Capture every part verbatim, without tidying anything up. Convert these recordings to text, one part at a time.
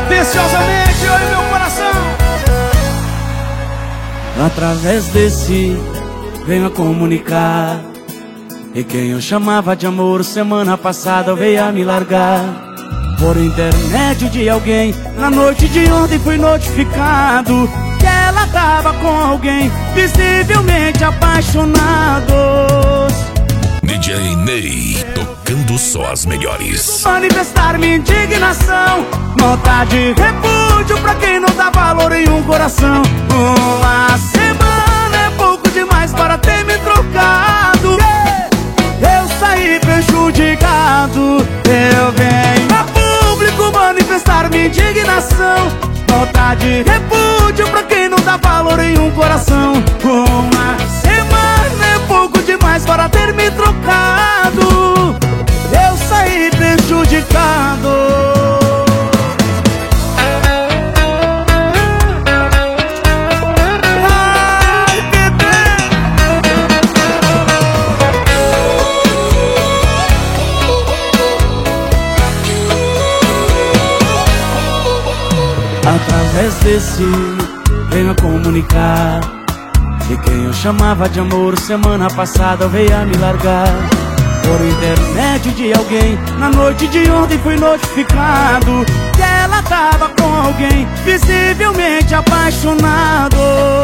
Atenciosamente, eu e meu coração. Através desse venho a comunicar, e quem eu chamava de amor semana passada veio a me largar. Por intermédio de alguém, na noite de ontem fui notificado que ela tava com alguém, visivelmente apaixonados. D J Ney, tocando só as melhores. Manifestar minha indignação, nota de repúdio pra quem não dá valor em um coração. Uma semana é pouco demais para ter me trocado. Eu saí prejudicado. Eu venho a público manifestar minha indignação, nota de repúdio pra quem não dá valor em um coração. Uma semana é pouco demais para ter me trocado. Eu saí prejudicado. Através desse venho a comunicar, e quem eu chamava de amor semana passada veio a me largar. Por intermédio de alguém, na noite de ontem fui notificado que ela tava com alguém, visivelmente apaixonados.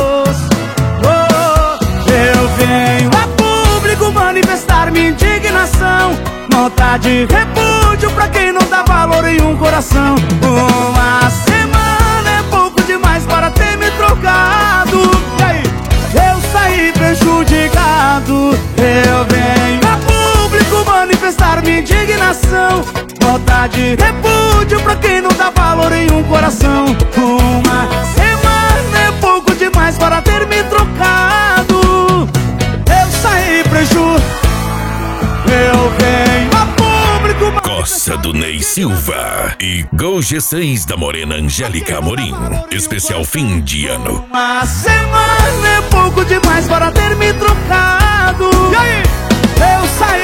Oh, eu venho a público manifestar minha indignação, nota de repúdio pra quem não dá valor em um coração. Uma semana é pouco demais para ter me trocado. E aí? Eu saí prejudicado. Eu venho a público manifestar minha indignação, nota de repúdio pra quem não dá valor em um coração. Uma semana é pouco demais para ter me trocado. Eu saí prejudicado. Eu venho a público. Coça do Ney Silva e Gol G seis da Morena Angélica Amorim. Especial fim de ano. Uma semana é pouco demais para ter me trocado. E aí? Eu saí